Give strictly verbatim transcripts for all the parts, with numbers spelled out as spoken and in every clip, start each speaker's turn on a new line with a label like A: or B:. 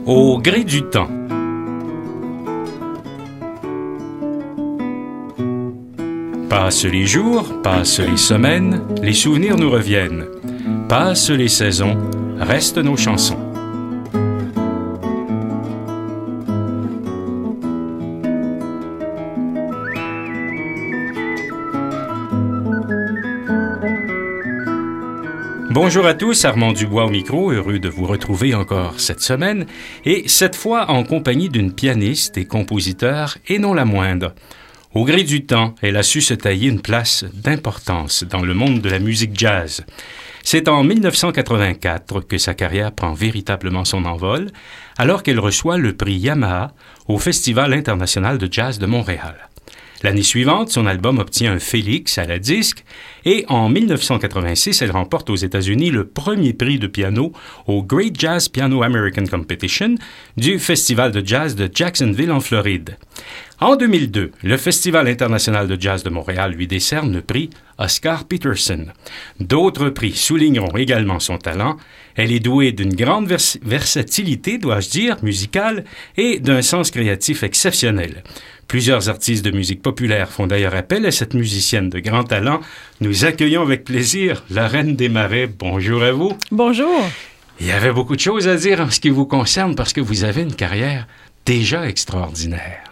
A: Au gré du temps. Passent les jours, passent les semaines, les souvenirs nous reviennent. Passent les saisons, restent nos chansons. Bonjour à tous, Armand Dubois au micro, heureux de vous retrouver encore cette semaine, et cette fois en compagnie d'une pianiste et compositeur, et non la moindre. Au gré du temps, elle a su se tailler une place d'importance dans le monde de la musique jazz. C'est en dix-neuf cent quatre-vingt-quatre que sa carrière prend véritablement son envol, alors qu'elle reçoit le prix Yamaha au Festival international de jazz de Montréal. L'année suivante, son album obtient un Félix à la disque et en dix-neuf cent quatre-vingt-six, elle remporte aux États-Unis le premier prix de piano au Great Jazz Piano American Competition du Festival de jazz de Jacksonville en Floride. En deux mille deux, le Festival international de jazz de Montréal lui décerne le prix Oscar Peterson. D'autres prix souligneront également son talent. Elle est douée d'une grande vers- versatilité, dois-je dire, musicale et d'un sens créatif exceptionnel. Plusieurs artistes de musique populaire font d'ailleurs appel à cette musicienne de grand talent. Nous accueillons avec plaisir Lorraine Desmarais. Bonjour à vous.
B: Bonjour.
A: Il y avait beaucoup de choses à dire en ce qui vous concerne parce que vous avez une carrière déjà extraordinaire.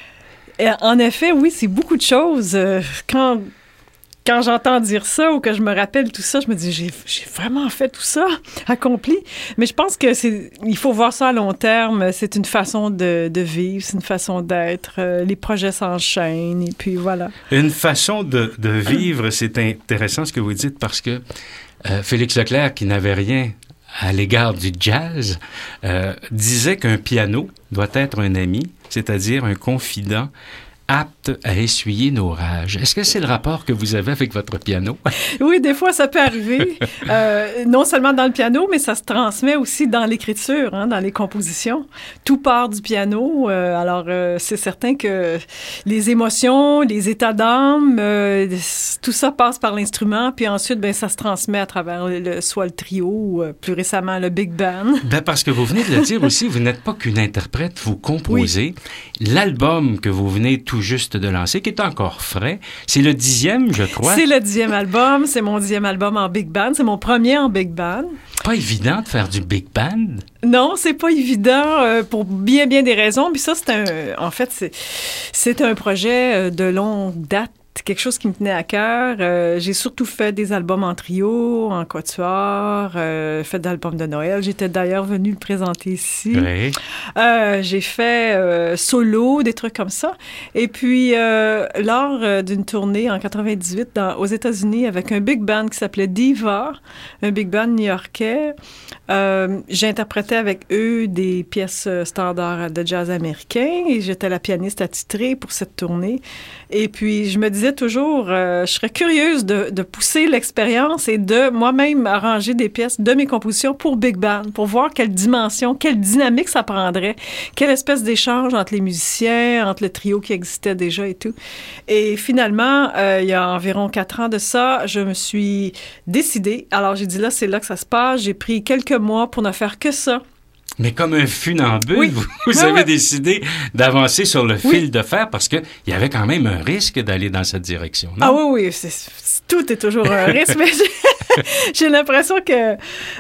B: Et en effet, oui, c'est beaucoup de choses. Quand, quand j'entends dire ça ou que je me rappelle tout ça, je me dis, j'ai, j'ai vraiment fait tout ça, accompli. Mais je pense que c'est, il faut voir ça à long terme. C'est une façon de, de vivre, c'est une façon d'être. Euh, les projets s'enchaînent et puis voilà.
A: Une façon de, de vivre, c'est intéressant ce que vous dites parce que euh, Félix Leclerc, qui n'avait rien à l'égard du jazz, euh, disait qu'un piano doit être un ami, c'est-à-dire un confident apte à essuyer nos rages. Est-ce que c'est le rapport que vous avez avec votre piano?
B: Oui, des fois, ça peut arriver. Euh, non seulement dans le piano, mais ça se transmet aussi dans l'écriture, hein, dans les compositions. Tout part du piano. Euh, alors, euh, c'est certain que les émotions, les états d'âme, euh, tout ça passe par l'instrument. Puis ensuite, ben, ça se transmet à travers le, soit le trio ou euh, plus récemment le big band.
A: Ben parce que vous venez de le dire aussi, vous n'êtes pas qu'une interprète, vous composez. Oui. L'album que vous venez tout juste de lancer, qui est encore frais. C'est le dixième, je crois.
B: C'est le dixième album. C'est mon dixième album en big band. C'est mon premier en big band.
A: Pas évident de faire du big band.
B: Non, c'est pas évident euh, pour bien, bien des raisons. Puis ça, c'est un... En fait, c'est, c'est un projet de longue date. Quelque chose qui me tenait à cœur. Euh, j'ai surtout fait des albums en trio, en quatuor, euh, fait d'albums de Noël. J'étais d'ailleurs venue le présenter ici.
A: Oui.
B: Euh, j'ai fait euh, solo, des trucs comme ça. Et puis, euh, lors euh, d'une tournée en quatre-vingt-dix-huit dans, aux États-Unis avec un big band qui s'appelait Diva, un big band new-yorkais, euh, j'interprétais avec eux des pièces standards de jazz américain et j'étais la pianiste attitrée pour cette tournée. Et puis, je me disais toujours, euh, je serais curieuse de, de pousser l'expérience et de moi-même arranger des pièces de mes compositions pour big band, pour voir quelle dimension, quelle dynamique ça prendrait, quelle espèce d'échange entre les musiciens, entre le trio qui existait déjà et tout. Et finalement, euh, il y a environ quatre ans de ça, je me suis décidée. Alors, j'ai dit là, c'est là que ça se passe. J'ai pris quelques mois pour ne faire que ça.
A: Mais comme un funambule, oui. vous, vous
B: oui,
A: avez
B: oui.
A: décidé d'avancer sur le fil
B: oui.
A: de fer parce qu'il y avait quand même un risque d'aller dans cette direction, non?
B: Ah oui, oui, c'est, c'est, tout est toujours un risque, mais j'ai, j'ai l'impression que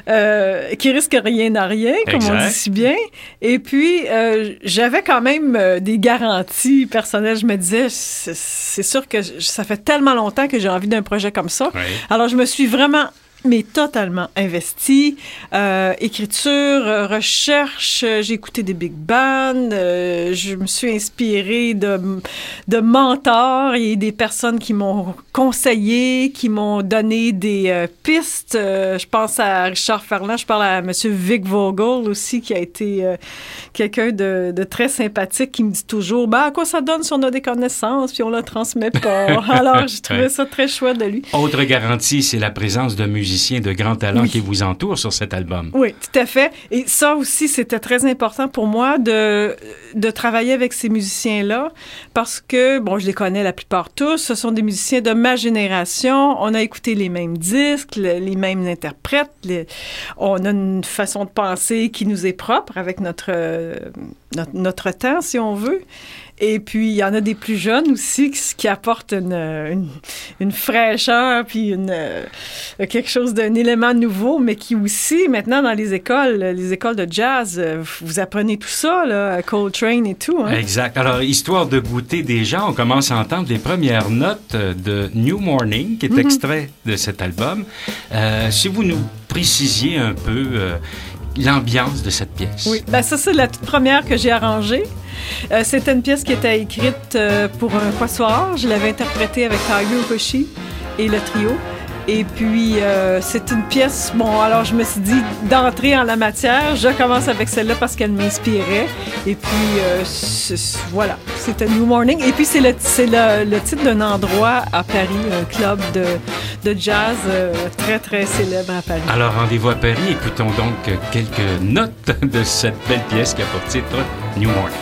B: euh, qu'il risque rien à rien, comme exact. On dit si bien. Et puis, euh, j'avais quand même euh, des garanties personnelles. Je me disais, c'est, c'est sûr que ça fait tellement longtemps que j'ai envie d'un projet comme ça.
A: Oui.
B: Alors, je me suis vraiment... mais totalement investi. Euh, écriture, euh, recherche, euh, j'ai écouté des big bands, euh, je me suis inspirée de, de mentors et des personnes qui m'ont conseillé, qui m'ont donné des euh, pistes. Euh, je pense à Richard Ferland, je parle à M. Vic Vogel aussi, qui a été euh, quelqu'un de, de très sympathique, qui me dit toujours, ben, à quoi ça donne si on a des connaissances puis on ne la transmet pas. Alors, j'ai trouvé ça très chouette de lui.
A: Autre garantie, c'est la présence de musiciens musiciens de grand talent
B: Oui.
A: qui vous entourent sur cet album.
B: Oui, tout à fait. Et ça aussi, c'était très important pour moi de, de travailler avec ces musiciens-là parce que, bon, je les connais la plupart tous. Ce sont des musiciens de ma génération. On a écouté les mêmes disques, le, les mêmes interprètes. Les, on a une façon de penser qui nous est propre avec notre, euh, notre, notre temps, si on veut. Et puis, il y en a des plus jeunes aussi qui, qui apportent une, une, une fraîcheur, puis une, euh, quelque chose d'un élément nouveau, mais qui aussi, maintenant, dans les écoles, les écoles de jazz, vous apprenez tout ça, là, Coltrane et tout. Hein?
A: Exact. Alors, histoire de goûter déjà, on commence à entendre les premières notes de New Morning, qui est mm-hmm. extrait de cet album. Euh, si vous nous précisiez un peu euh, l'ambiance de cette pièce.
B: Oui, ben ça, c'est la toute première que j'ai arrangée. Euh, c'était une pièce qui était écrite euh, pour un quatuor. Je l'avais interprétée avec Tiger Okoshi et le trio. Et puis, euh, c'est une pièce... Bon, alors je me suis dit, d'entrer en la matière, je commence avec celle-là parce qu'elle m'inspirait. Et puis, euh, c'est, c'est, voilà, c'était New Morning. Et puis, c'est le, c'est le, le titre d'un endroit à Paris, un club de, de jazz euh, très, très célèbre à Paris.
A: Alors, rendez-vous à Paris. Écoutons donc quelques notes de cette belle pièce qui a pour titre New Morning.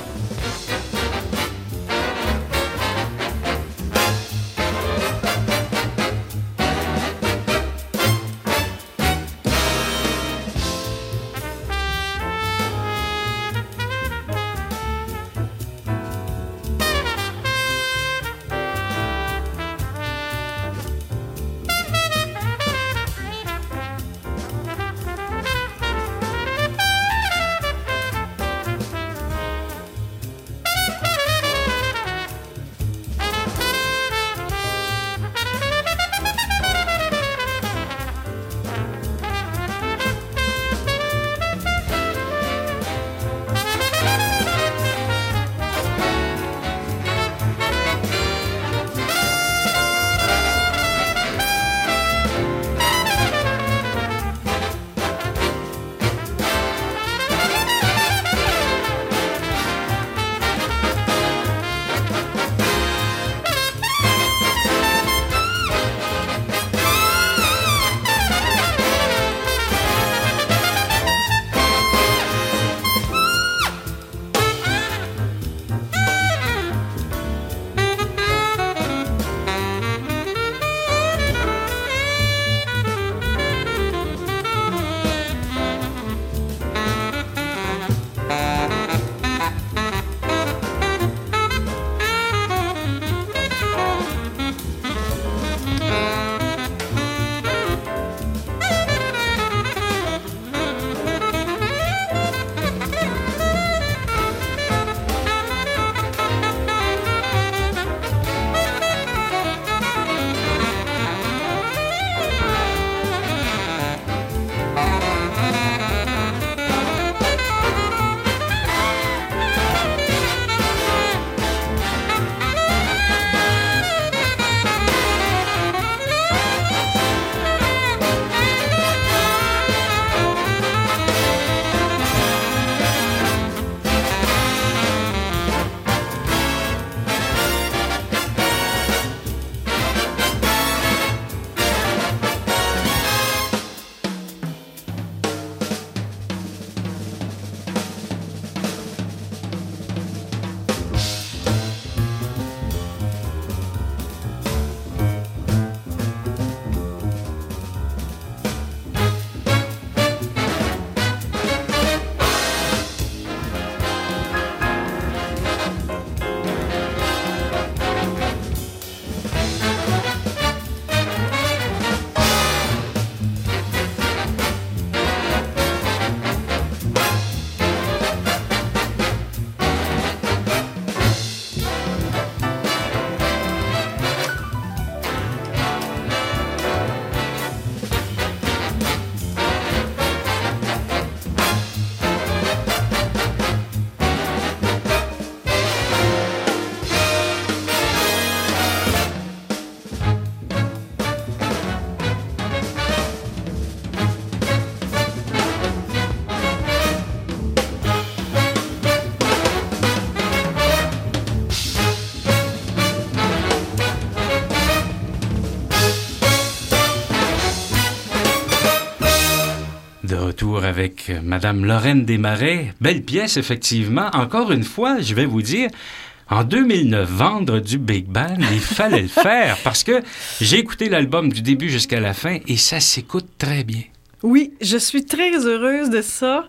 A: De retour avec Madame Lorraine Desmarais. Belle pièce, effectivement. Encore une fois, je vais vous dire, en deux mille neuf, vendre du Big Band, il fallait le faire parce que j'ai écouté l'album du début jusqu'à la fin et ça s'écoute très bien.
B: Oui, je suis très heureuse de ça.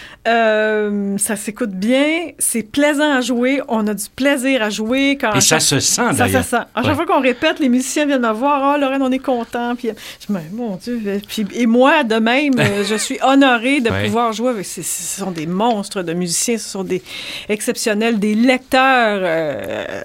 B: Euh, ça s'écoute bien, c'est plaisant à jouer, on a du plaisir à jouer. Quand
A: et ça chaque... se sent,
B: ça,
A: d'ailleurs.
B: Ça sent. À chaque ouais. fois qu'on répète, les musiciens viennent me voir. « Ah, oh, Lorraine, on est content. » Puis je me dis « Mon Dieu. » Puis, et moi, de même, je suis honorée de ouais. pouvoir jouer avec... Ce sont des monstres de musiciens, ce sont des exceptionnels, des lecteurs... Euh,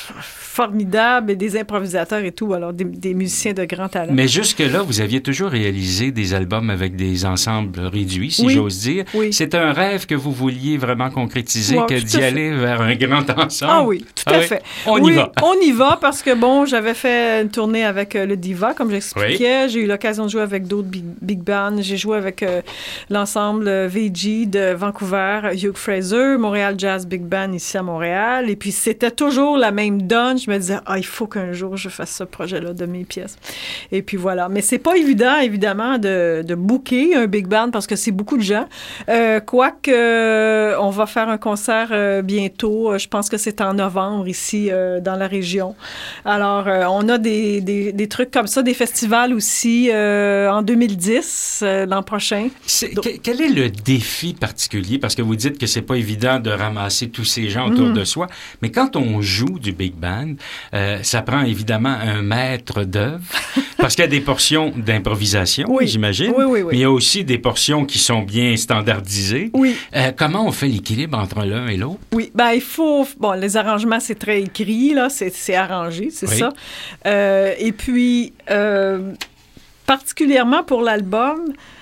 B: formidables et des improvisateurs et tout, alors des, des musiciens de grand talent.
A: Mais jusque-là, vous aviez toujours réalisé des albums avec des ensembles réduits, si
B: oui.
A: j'ose dire.
B: Oui.
A: C'est un rêve que vous vouliez vraiment concrétiser, ouais, que d'y aller vers un grand ensemble.
B: Ah oui, tout à ah fait.
A: Oui. On
B: oui,
A: y va.
B: On y va parce que, bon, j'avais fait une tournée avec le Diva, comme j'expliquais. Oui. J'ai eu l'occasion de jouer avec d'autres big, big bands. J'ai joué avec euh, l'ensemble V G de Vancouver, Hugh Fraser, Montréal Jazz Big Band ici à Montréal. Et puis, c'était toujours la même donne. Je me disais, ah, il faut qu'un jour je fasse ce projet-là de mes pièces. Et puis voilà. Mais c'est pas évident, évidemment, de, de booker un big band parce que c'est beaucoup de gens. Euh, Quoique, euh, on va faire un concert euh, bientôt. Je pense que c'est en novembre ici, euh, dans la région. Alors, euh, on a des, des, des trucs comme ça, des festivals aussi euh, en deux mille dix, euh, l'an prochain.
A: C'est, Donc, quel est le défi particulier? Parce que vous dites que c'est pas évident de ramasser tous ces gens autour mm-hmm. de soi. Mais quand on joue du big band, Euh, ça prend évidemment un maître d'œuvre parce qu'il y a des portions d'improvisation,
B: oui.
A: j'imagine,
B: oui, oui, oui.
A: mais il y a aussi des portions qui sont bien standardisées.
B: Oui.
A: Euh, comment on fait l'équilibre entre l'un et l'autre?
B: Oui, ben il faut... Bon, les arrangements, c'est très écrit, là, c'est, c'est arrangé, c'est oui. ça. Euh, et puis, euh, particulièrement pour l'album,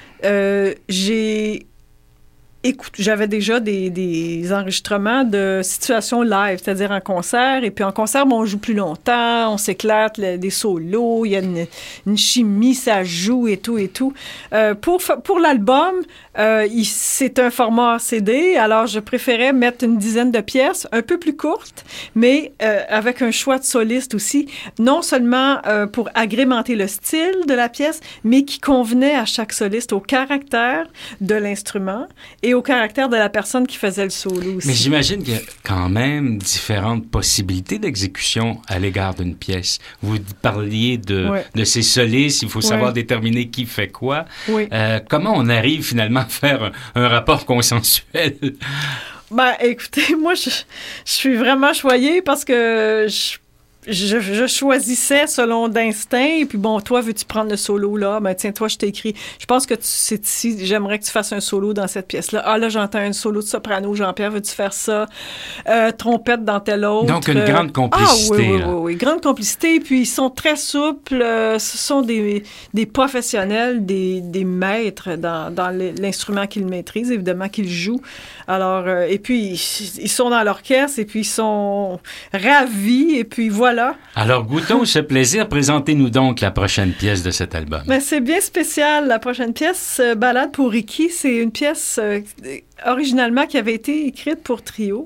B: euh, j'ai... Écoute, j'avais déjà des, des enregistrements de situations live, c'est-à-dire en concert. Et puis en concert, bon, on joue plus longtemps, on s'éclate, le, des solos, il y a une, une chimie, ça joue et tout et tout. Euh, pour, pour l'album, euh, il, c'est un format C D, alors je préférais mettre une dizaine de pièces, un peu plus courtes, mais euh, avec un choix de soliste aussi, non seulement euh, pour agrémenter le style de la pièce, mais qui convenait à chaque soliste, au caractère de l'instrument et au caractère de la personne qui faisait le solo aussi.
A: Mais j'imagine qu'il y a quand même différentes possibilités d'exécution à l'égard d'une pièce. Vous parliez de, oui. de ces solistes, il faut savoir oui. déterminer qui fait quoi. Oui. Euh, comment on arrive finalement à faire un, un rapport consensuel?
B: Ben, écoutez, moi, je, je suis vraiment choyée parce que je Je, je choisissais selon d'instinct. Et puis, bon, toi, veux-tu prendre le solo là? Ben, tiens, toi, je t'ai écrit. Je pense que tu, c'est ici, j'aimerais que tu fasses un solo dans cette pièce-là. Ah, là, j'entends un solo de soprano. Jean-Pierre, veux-tu faire ça? Euh, trompette dans tel autre.
A: Donc, une grande complicité.
B: Ah, oui, oui,
A: là.
B: oui, oui. Grande complicité. Puis, ils sont très souples. Euh, ce sont des, des professionnels, des, des maîtres dans, dans l'instrument qu'ils maîtrisent, évidemment, qu'ils jouent. Alors, euh, et puis, ils sont dans l'orchestre et puis ils sont ravis. Et puis, voilà.
A: Alors, goûtons ce plaisir. Présentez-nous donc la prochaine pièce de cet album.
B: Ben, c'est bien spécial. La prochaine pièce, euh, Ballade pour Ricky, c'est une pièce euh, originalement qui avait été écrite pour trio.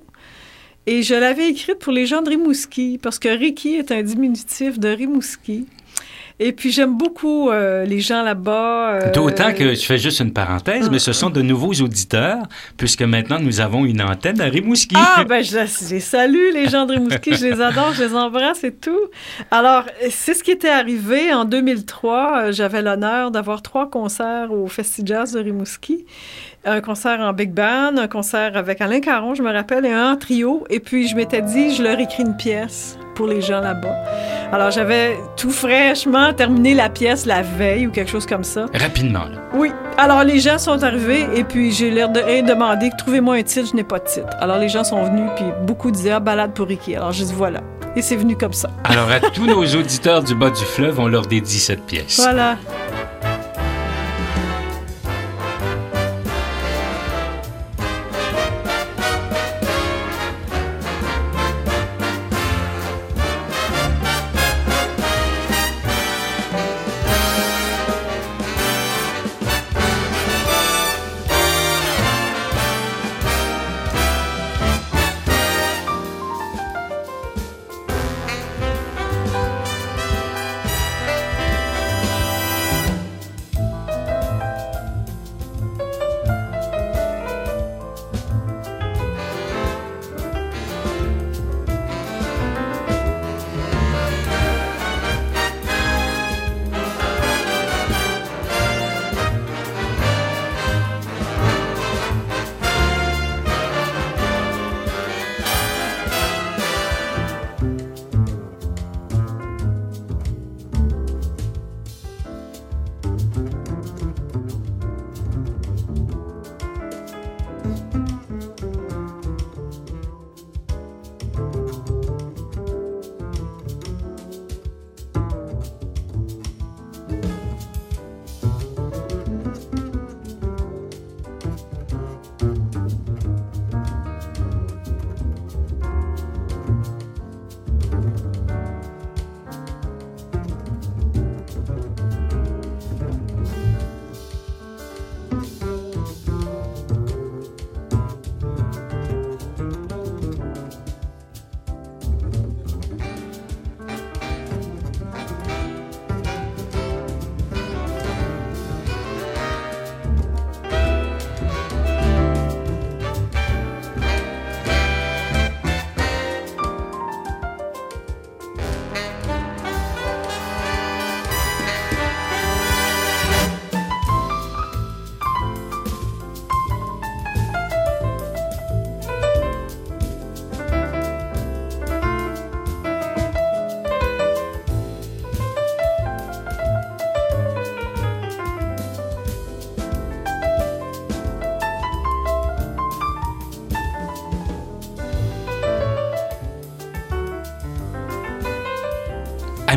B: Et je l'avais écrite pour les gens de Rimouski, parce que Ricky est un diminutif de Rimouski. Et puis, j'aime beaucoup euh, les gens là-bas. Euh...
A: D'autant que, je fais juste une parenthèse, ah. mais ce sont de nouveaux auditeurs, puisque maintenant, nous avons une antenne à Rimouski.
B: Ah, ben, je, je les salue, les gens de Rimouski. Je les adore, je les embrasse et tout. Alors, c'est ce qui était arrivé en deux mille trois. J'avais l'honneur d'avoir trois concerts au Festi Jazz de Rimouski. Un concert en big band, un concert avec Alain Caron, je me rappelle, et un en trio. Et puis, je m'étais dit, je leur écris une pièce pour les gens là-bas. Alors, j'avais tout fraîchement terminé la pièce la veille ou quelque chose comme ça.
A: Rapidement, là.
B: Oui. Alors, les gens sont arrivés et puis j'ai leur de, demandé, trouvez-moi un titre, je n'ai pas de titre. Alors, les gens sont venus puis beaucoup disaient, ah, Ballade pour Ricky. Alors, j'ai dit, voilà. Et c'est venu comme ça.
A: Alors, à tous nos auditeurs du bas du fleuve, on leur dédie cette pièce.
B: Voilà.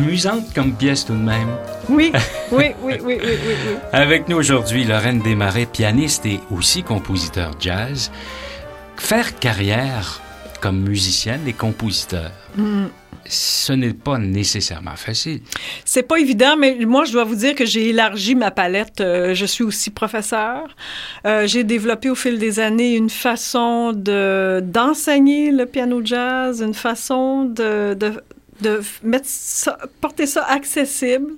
A: amusante comme pièce tout de même.
B: Oui, oui, oui, oui, oui, oui, oui.
A: Avec nous aujourd'hui, Lorraine Desmarais, pianiste et aussi compositeur jazz. Faire carrière comme musicienne et compositeur, mm. ce n'est pas nécessairement facile.
B: C'est pas évident, mais moi, je dois vous dire que j'ai élargi ma palette. Euh, je suis aussi professeur. Euh, j'ai développé au fil des années une façon de, d'enseigner le piano jazz, une façon de, de, de mettre ça, porter ça accessible.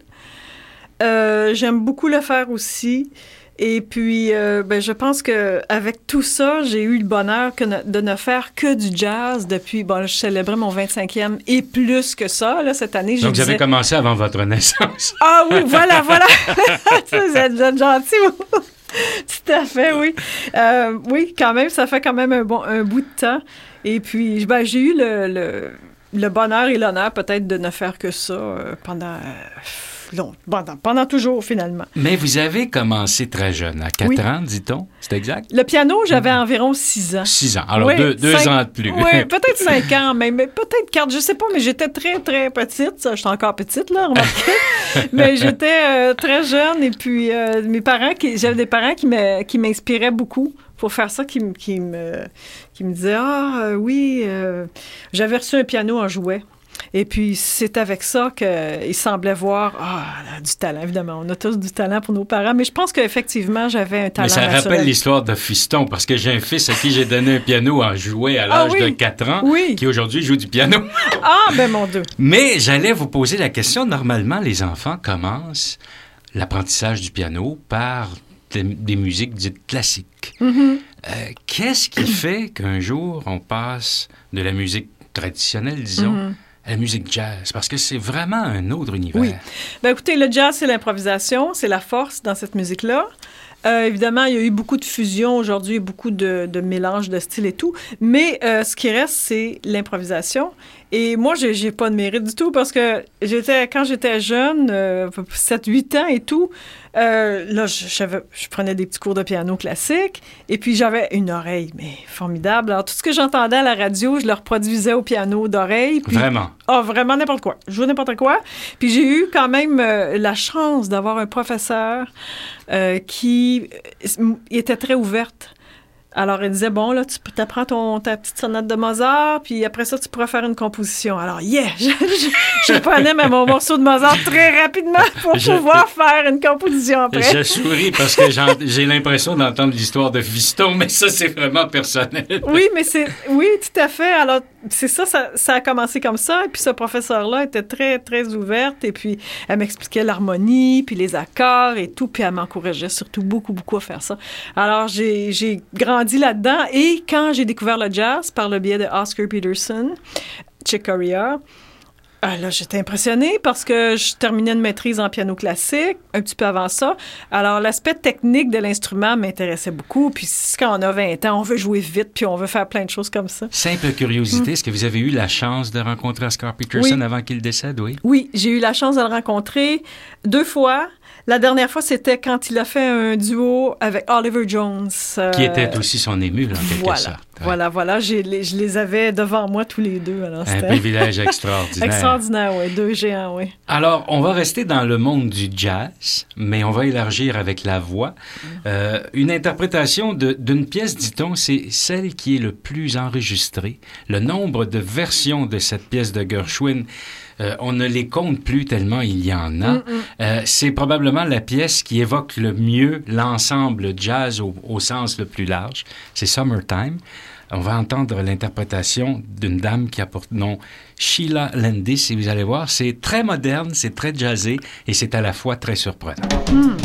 B: Euh, j'aime beaucoup le faire aussi. Et puis, euh, ben, je pense qu'avec tout ça, j'ai eu le bonheur que ne, de ne faire que du jazz depuis... Bon, là, je célébrais mon vingt-cinquième et plus que ça, là, cette année.
A: Donc, vous avez commencé avant votre naissance.
B: Ah oui, voilà, voilà. Vous êtes gentil, vous. Tout à fait, oui. Euh, oui, quand même, ça fait quand même un, bon, un bout de temps. Et puis, ben, j'ai eu le, le, le bonheur et l'honneur peut-être de ne faire que ça euh, pendant... Euh, Non, pendant, pendant toujours, finalement.
A: Mais vous avez commencé très jeune, à quatre
B: oui.
A: ans, dit-on, c'est exact?
B: Le piano, j'avais mmh. environ six ans.
A: Six ans, alors
B: oui,
A: deux, deux
B: cinq,
A: ans de plus.
B: Oui, peut-être cinq ans, mais, mais peut-être quatre, je sais pas, mais j'étais très, très petite. Ça, je suis encore petite, là, remarquez. Mais j'étais euh, très jeune, et puis euh, mes parents, qui, j'avais des parents qui, me, qui m'inspiraient beaucoup pour faire ça, qui, qui, me, qui me disaient « Ah, euh, oui, euh, j'avais reçu un piano en jouet. » Et puis, c'est avec ça qu'il semblait voir ah, du talent. Évidemment, on a tous du talent pour nos parents, mais je pense qu'effectivement, j'avais un talent naturel.
A: Mais ça rappelle l'histoire de Fiston, parce que j'ai un fils à qui j'ai donné un piano en jouet à l'âge ah, oui. de quatre ans,
B: oui.
A: qui aujourd'hui joue du piano.
B: Ah, ben mon Dieu!
A: Mais j'allais vous poser la question. Normalement, les enfants commencent l'apprentissage du piano par des, des musiques dites classiques. Mm-hmm. Euh, qu'est-ce qui fait qu'un jour, on passe de la musique traditionnelle, disons, mm-hmm. à la musique jazz, parce que c'est vraiment un autre univers.
B: Oui. Ben écoutez, le jazz, c'est l'improvisation, c'est la force dans cette musique-là. Euh, évidemment, il y a eu beaucoup de fusion aujourd'hui, beaucoup de, de mélange de styles et tout, mais euh, ce qui reste, c'est l'improvisation. Et moi, j'ai, j'ai pas de mérite du tout parce que j'étais, quand j'étais jeune, euh, sept huit ans et tout, euh, là, je, j'avais, je prenais des petits cours de piano classique et puis j'avais une oreille, mais formidable. Alors, tout ce que j'entendais à la radio, je le reproduisais au piano d'oreille. Puis,
A: vraiment?
B: Ah, oh, vraiment n'importe quoi. Je jouais n'importe quoi. Puis j'ai eu quand même euh, la chance d'avoir un professeur euh, qui euh, était très ouverte. Alors, elle disait, bon, là, tu t'apprends ton, ta petite sonate de Mozart, puis après ça, tu pourras faire une composition. Alors, yeah! Je, je, je prenais mon morceau de Mozart très rapidement pour je, pouvoir faire une composition après.
A: Je souris parce que j'en, j'ai l'impression d'entendre l'histoire de Fiston, mais ça, c'est vraiment personnel.
B: Oui, mais c'est... Oui, tout à fait. Alors, c'est ça, ça, ça a commencé comme ça. Et puis, ce professeur-là était très, très ouverte. Et puis, elle m'expliquait l'harmonie, puis les accords et tout. Puis, elle m'encourageait surtout beaucoup, beaucoup à faire ça. Alors, j'ai, j'ai grandi là-dedans. Et quand j'ai découvert le jazz par le biais de Oscar Peterson, Chick Corea, ah, là, j'étais impressionnée parce que je terminais une maîtrise en piano classique un petit peu avant ça. Alors, l'aspect technique de l'instrument m'intéressait beaucoup. Puis, quand on a vingt ans, on veut jouer vite puis on veut faire plein de choses comme ça.
A: Simple curiosité, mm. est-ce que vous avez eu la chance de rencontrer Oscar Peterson oui. avant qu'il décède, oui? Oui,
B: j'ai eu la chance de le rencontrer deux fois. La dernière fois, c'était quand il a fait un duo avec Oliver Jones.
A: Euh, qui était aussi son émule, en quelque
B: voilà,
A: sorte. Ouais.
B: Voilà, voilà. J'ai, je les avais devant moi tous les deux. Alors,
A: un privilège extraordinaire.
B: Extraordinaire, oui. Deux géants, oui.
A: Alors, on va rester dans le monde du jazz, mais on va élargir avec la voix. Mm. Euh, une interprétation de, d'une pièce, dit-on, c'est celle qui est le plus enregistrée. Le nombre de versions de cette pièce de Gershwin, Euh, on ne les compte plus tellement il y en a. Euh, c'est probablement la pièce qui évoque le mieux l'ensemble jazz au, au sens le plus large. C'est Summertime. On va entendre l'interprétation d'une dame qui a pour nom Sheila Landis. Et vous allez voir, c'est très moderne, c'est très jazzé et c'est à la fois très surprenant. Mm.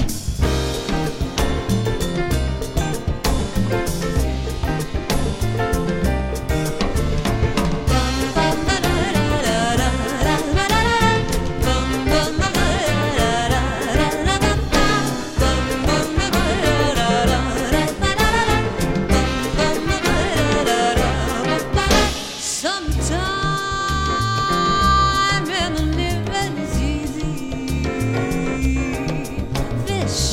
C: Fish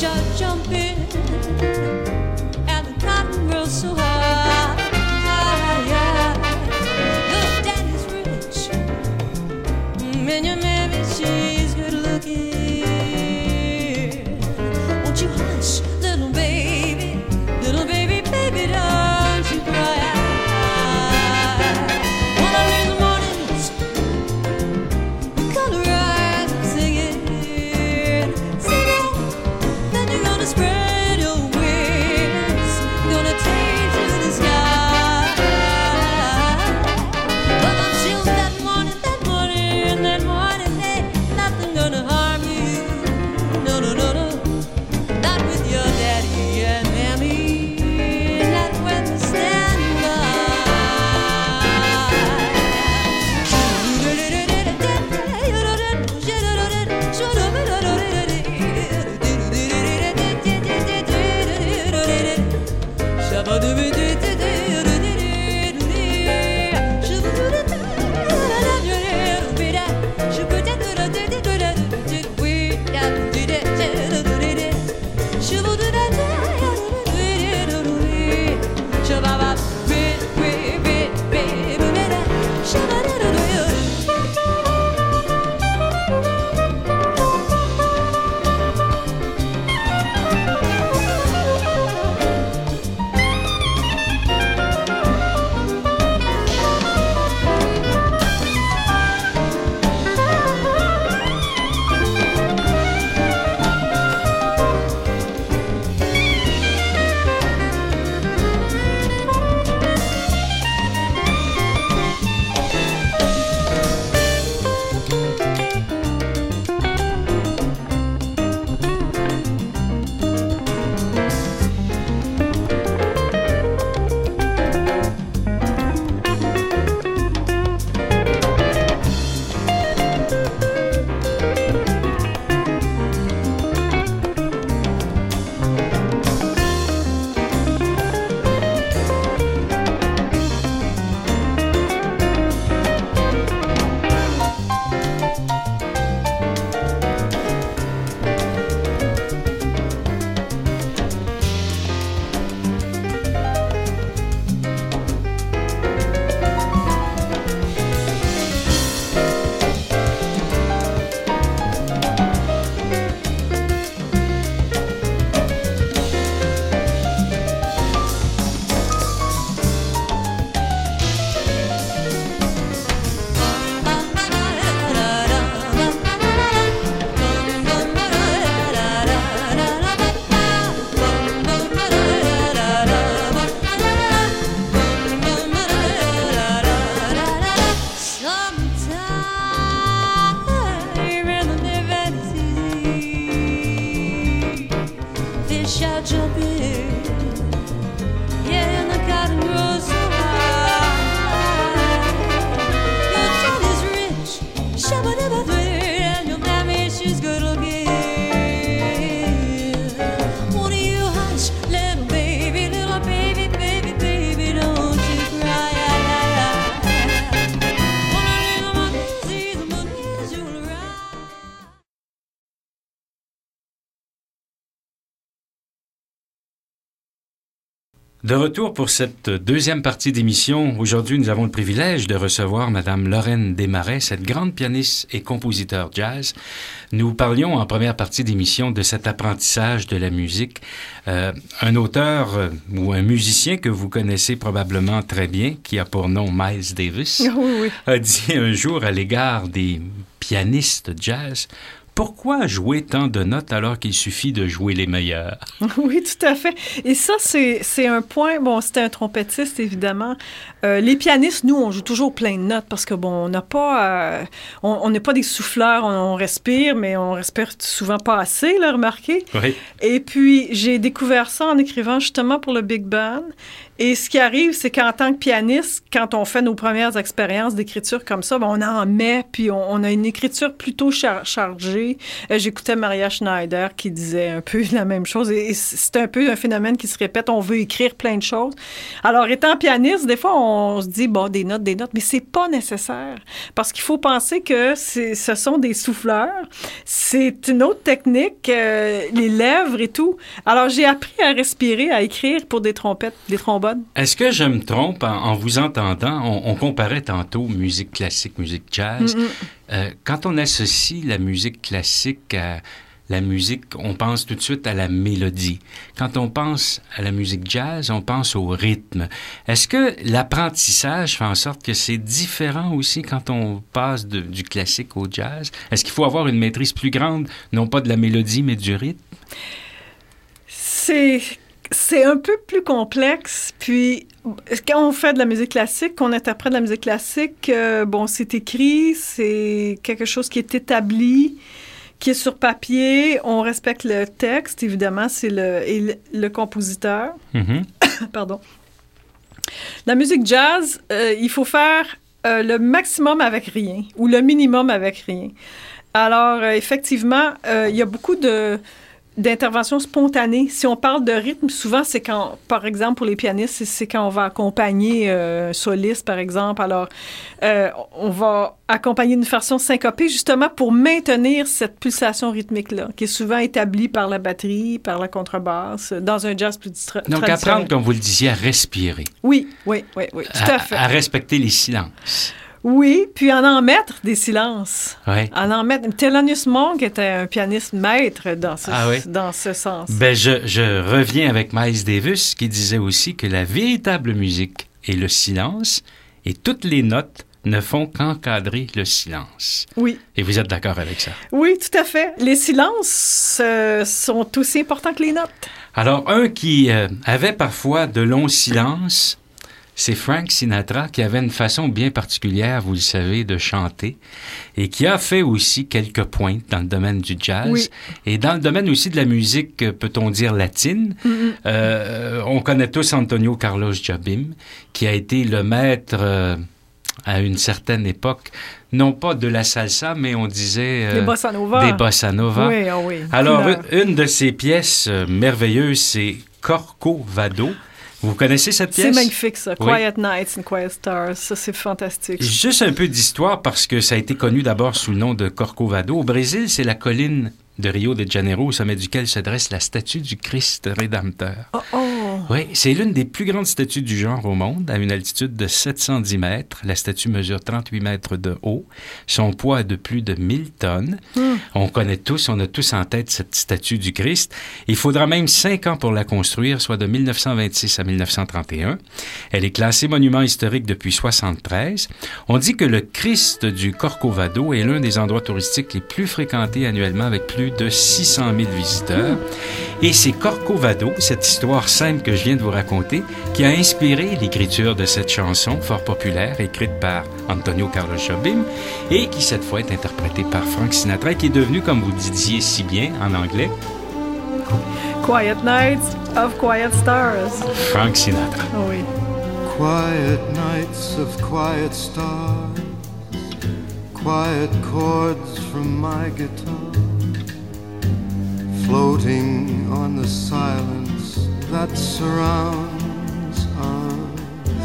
A: De retour pour cette deuxième partie d'émission. Aujourd'hui, nous avons le privilège de recevoir Madame Lorraine Desmarais, cette grande pianiste et compositeur jazz. Nous parlions en première partie d'émission de cet apprentissage de la musique. Euh, un auteur euh, ou un musicien que vous connaissez probablement très bien, qui a pour nom Miles Davis,
B: oui, oui.
A: a dit un jour à l'égard des pianistes jazz: pourquoi jouer tant de notes alors qu'il suffit de jouer les meilleures?
B: Oui, tout à fait. Et ça, c'est, c'est un point... Bon, c'était un trompettiste, évidemment. Euh, les pianistes, nous, on joue toujours plein de notes parce que, bon, on n'a pas... Euh, on n'est pas des souffleurs, on, on respire, mais on respire souvent pas assez, là, remarquez?
A: Oui.
B: Et puis, j'ai découvert ça en écrivant justement pour le Big Band. Et ce qui arrive, c'est qu'en tant que pianiste, quand on fait nos premières expériences d'écriture comme ça, ben on en met, puis on, on a une écriture plutôt char- chargée. Euh, j'écoutais Maria Schneider qui disait un peu la même chose. Et, et c'est un peu un phénomène qui se répète. On veut écrire plein de choses. Alors, étant pianiste, des fois, on se dit, bon, des notes, des notes, mais c'est pas nécessaire. Parce qu'il faut penser que c'est, ce sont des souffleurs. C'est une autre technique, euh, les lèvres et tout. Alors, j'ai appris à respirer, à écrire pour des trompettes, des trombones.
A: Est-ce que je me trompe en, en vous entendant? On, on comparait tantôt musique classique, musique jazz. Mm-hmm. Euh, quand on associe la musique classique à la musique, on pense tout de suite à la mélodie. Quand on pense à la musique jazz, on pense au rythme. Est-ce que l'apprentissage fait en sorte que c'est différent aussi quand on passe de, du classique au jazz? Est-ce qu'il faut avoir une maîtrise plus grande, non pas de la mélodie, mais du rythme?
B: C'est... C'est un peu plus complexe. Puis, quand on fait de la musique classique, qu'on interprète de la musique classique, euh, bon, c'est écrit, c'est quelque chose qui est établi, qui est sur papier. On respecte le texte, évidemment, c'est le, et le, le compositeur. Mm-hmm. Pardon. La musique jazz, euh, il faut faire euh, le maximum avec rien ou le minimum avec rien. Alors, euh, effectivement, euh, il y a beaucoup de... d'intervention spontanée. Si on parle de rythme, souvent, c'est quand, par exemple, pour les pianistes, c'est, c'est quand on va accompagner euh, un soliste, par exemple. Alors, euh, on va accompagner une façon syncopée, justement, pour maintenir cette pulsation rythmique-là, qui est souvent établie par la batterie, par la contrebasse, dans un jazz plus tra-
A: Donc,
B: traditionnel.
A: apprendre, comme vous le disiez, à respirer.
B: Oui, oui, oui, oui, tout à,
A: à
B: fait.
A: À respecter les silences.
B: Oui, puis en en mettre des silences.
A: Oui.
B: En en mettre. Thelonious Monk était un pianiste maître dans ce,
A: ah oui?
B: dans ce sens.
A: Ben, je, je reviens avec Miles Davis qui disait aussi que la véritable musique est le silence et toutes les notes ne font qu'encadrer le silence.
B: Oui.
A: Et vous êtes d'accord avec ça?
B: Oui, tout à fait. Les silences euh, sont aussi importants que les notes.
A: Alors, un qui euh, avait parfois de longs silences, c'est Frank Sinatra qui avait une façon bien particulière, vous le savez, de chanter et qui a fait aussi quelques pointes dans le domaine du jazz oui. et dans le domaine aussi de la musique, peut-on dire, latine. Mm-hmm. Euh, on connaît tous Antonio Carlos Jobim, qui a été le maître euh, à une certaine époque, non pas de la salsa, mais on disait... Euh,
B: des bossa nova.
A: Des bossa nova.
B: Oui, oh oui.
A: Alors, une, une de ses pièces euh, merveilleuses, c'est Corcovado. Vous connaissez cette pièce?
B: C'est magnifique, ça. Oui. Quiet Nights and Quiet Stars. Ça, c'est fantastique.
A: Juste un peu d'histoire, parce que ça a été connu d'abord sous le nom de Corcovado. Au Brésil, c'est la colline de Rio de Janeiro, au sommet duquel se dresse la statue du Christ Rédempteur.
B: Oh, oh.
A: Oui, c'est l'une des plus grandes statues du genre au monde, à une altitude de sept cent dix mètres. La statue mesure trente-huit mètres de haut. Son poids est de plus de mille tonnes. Mm. On connaît tous, on a tous en tête cette statue du Christ. Il faudra même cinq ans pour la construire, soit de mille neuf cent vingt-six à mille neuf cent trente et un. Elle est classée monument historique depuis soixante-treize. On dit que le Christ du Corcovado est l'un des endroits touristiques les plus fréquentés annuellement, avec plus de six cent mille visiteurs. Et c'est Corcovado, cette histoire simple que je viens de vous raconter, qui a inspiré l'écriture de cette chanson fort populaire, écrite par Antonio Carlos Jobim, et qui cette fois est interprétée par Frank Sinatra, qui est devenu, comme vous disiez si bien en anglais,
B: Quiet Nights of Quiet Stars.
A: Frank Sinatra.
B: Oh oui.
C: Quiet nights of quiet stars, quiet chords from my guitar, floating on the silence that surrounds us.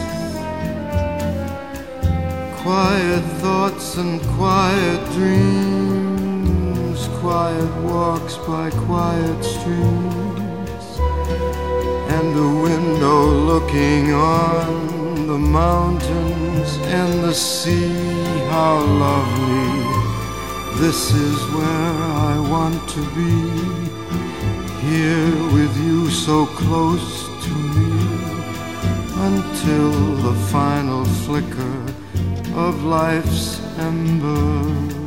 C: Quiet thoughts and quiet dreams, quiet walks by quiet streams, and a window looking on the mountains and the sea, how lovely. This is where I want to be, here with you so close to me, until the final flicker of life's ember.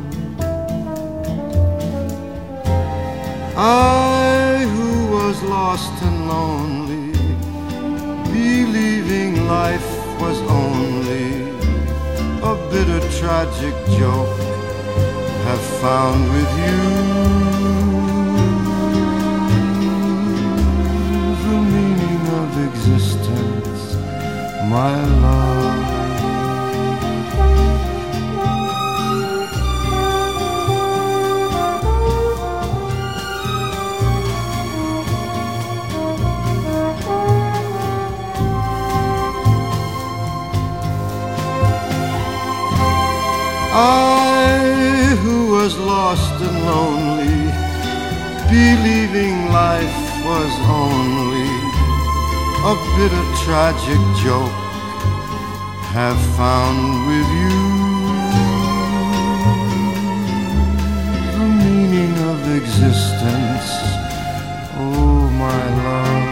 C: I who was lost and lonely, believing life was only a bitter tragic joke, have found with you the meaning of existence, my love. I who was lost and lonely, believing life was only a bitter tragic joke, have found with you the meaning of existence, oh my love.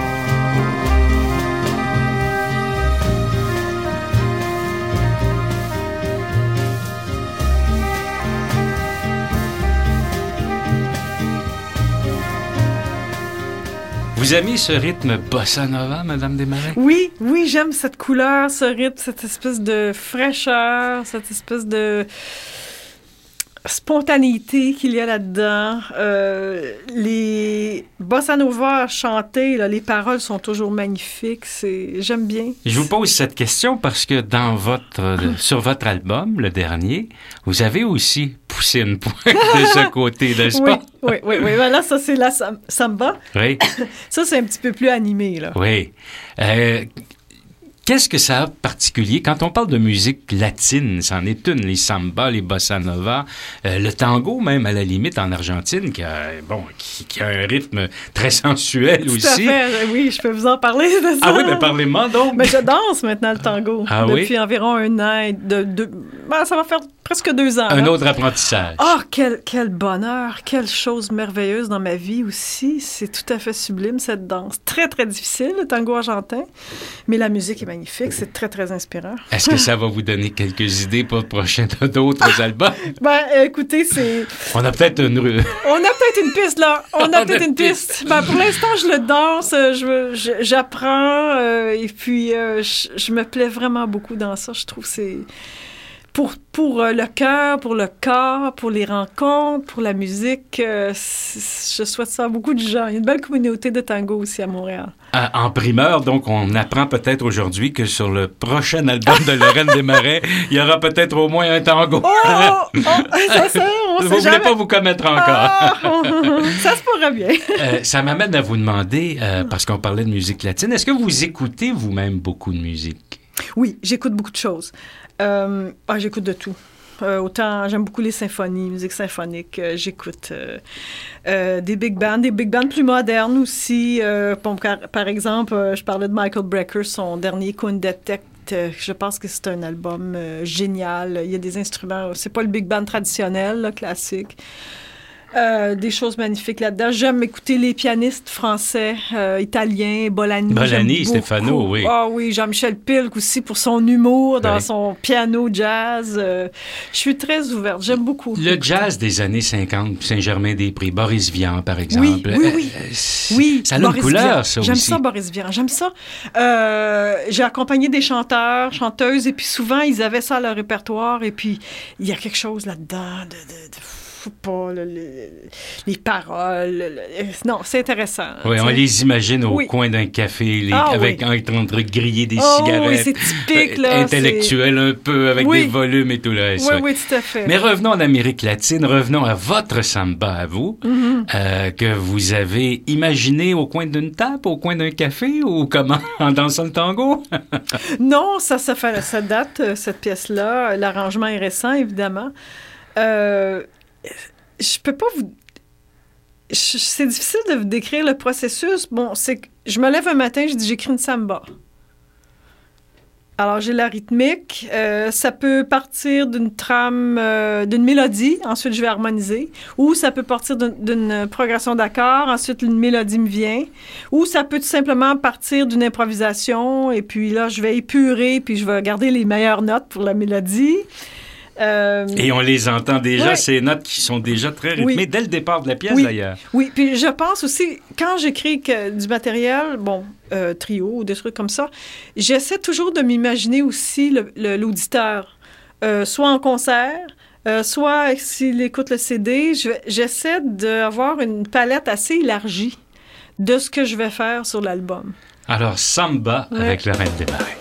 A: Vous aimez ce rythme bossa nova, Madame Desmarais?
B: Oui, oui, j'aime cette couleur, ce rythme, cette espèce de fraîcheur, cette espèce de spontanéité qu'il y a là-dedans. Euh, les bossa nova chantés, là, les paroles sont toujours magnifiques. C'est... J'aime bien.
A: Je vous pose cette question parce que dans votre, sur votre album, le dernier, vous avez aussi poussé une pointe de ce côté, n'est-ce
B: oui,
A: pas?
B: Oui, oui, oui. Ben là, ça, c'est la sam- samba.
A: Oui.
B: Ça, c'est un petit peu plus animé, là.
A: Oui. Euh, Qu'est-ce que ça a de particulier? Quand on parle de musique latine, c'en est une, les samba, les bossa nova, euh, le tango même, à la limite, en Argentine, qui a, bon, qui, qui a un rythme très sensuel
B: Tout
A: aussi.
B: à fait. Oui, je peux vous en parler de ça.
A: Ah oui, mais parlez-moi donc.
B: Mais je danse maintenant le tango.
A: Ah
B: depuis
A: oui?
B: environ un an. Et de, de, ben, ça va faire presque deux ans.
A: Un
B: là.
A: autre apprentissage.
B: Ah, oh, quel, quel bonheur, quelle chose merveilleuse dans ma vie aussi. C'est tout à fait sublime, cette danse. Très, très difficile, le tango argentin. Mais la musique est magnifique. C'est très, très inspirant.
A: Est-ce que ça va vous donner quelques idées pour le prochain d'autres albums?
B: Ben, écoutez, c'est...
A: On a peut-être une...
B: On a peut-être une piste, là. On a peut-être une piste. Ben, pour l'instant, je le danse. Je, je, j'apprends. Euh, et puis, euh, je, je me plais vraiment beaucoup dans ça. Je trouve que c'est... Pour, pour euh, le cœur, pour le corps, pour les rencontres, pour la musique, euh, je souhaite ça à beaucoup de gens. Il y a une belle communauté de tango aussi à Montréal.
A: Euh, en primeur, donc, on apprend peut-être aujourd'hui que sur le prochain album de Lorraine Desmarais, il y aura peut-être au moins un tango.
B: Oh! oh ça, ça, on
A: vous
B: sait
A: ne voulez
B: jamais.
A: pas vous commettre encore.
B: Oh, ça se pourrait bien.
A: euh, ça m'amène à vous demander, euh, parce qu'on parlait de musique latine, est-ce que vous écoutez vous-même beaucoup de musique?
B: Oui, j'écoute beaucoup de choses. Euh, ah, j'écoute de tout. Euh, autant, j'aime beaucoup les symphonies, musique symphonique. Euh, j'écoute euh, euh, des big bands, des big bands plus modernes aussi. Euh, bon, car, par exemple, euh, je parlais de Michael Brecker, son dernier Kundetect. Euh, je pense que c'est un album euh, génial. Il y a des instruments. C'est pas le big band traditionnel, là, classique. Euh, des choses magnifiques là-dedans. J'aime écouter les pianistes français, euh, italiens, Bolani.
A: Bolani, Stefano, oui.
B: Ah oui, Jean-Michel Pilk aussi pour son humour dans
A: oui.
B: son piano jazz. Euh, je suis très ouverte. J'aime beaucoup.
A: Le jazz des années cinquante, Saint-Germain-des-Prés, Boris Vian, par exemple.
B: Oui, oui, oui.
A: Euh,
B: oui
A: ça a une
B: Boris
A: couleur,
B: Vian.
A: ça
B: J'aime
A: aussi.
B: ça, Boris Vian. J'aime ça. Euh, j'ai accompagné des chanteurs, chanteuses, et puis souvent, ils avaient ça à leur répertoire, et puis il y a quelque chose là-dedans de... de, de pas le, le, les paroles. Le, non, c'est intéressant.
A: Oui, on
B: sais.
A: les imagine au
B: oui.
A: coin d'un café, les,
B: ah,
A: avec
B: oui.
A: en train de griller des
B: oh,
A: cigarettes.
B: Oui, c'est typique, là.
A: Intellectuel un peu, avec
B: oui.
A: des volumes et tout le reste.
B: Oui,
A: ouais.
B: oui, tout à fait.
A: Mais revenons en Amérique latine, revenons à votre samba à vous,
B: mm-hmm.
A: euh, que vous avez imaginé au coin d'une table, au coin d'un café, ou comment, en dansant le tango?
B: Non, ça, ça, fait, ça date, cette pièce-là. L'arrangement est récent, évidemment. Euh... Je peux pas vous... Je, c'est difficile de vous décrire le processus. Bon, c'est que je me lève un matin, je dis j'écris une samba. Alors, j'ai la rythmique. Euh, ça peut partir d'une trame, euh, d'une mélodie. Ensuite, je vais harmoniser. Ou ça peut partir d'une, d'une progression d'accords. Ensuite, une mélodie me vient. Ou ça peut tout simplement partir d'une improvisation. Et puis là, je vais épurer, puis je vais garder les meilleures notes pour la mélodie. Euh,
A: Et on les entend déjà,
B: ouais.
A: ces notes qui sont déjà très rythmées
B: Oui.
A: dès le départ de la pièce,
B: oui.
A: d'ailleurs.
B: Oui, puis je pense aussi, quand j'écris que du matériel, bon, euh, trio ou des trucs comme ça, j'essaie toujours de m'imaginer aussi le, le, l'auditeur, euh, soit en concert, euh, soit s'il écoute le C D, je, j'essaie d'avoir une palette assez élargie de ce que je vais faire sur l'album.
A: Alors, Samba
B: Ouais.
A: avec la Reine des Marais.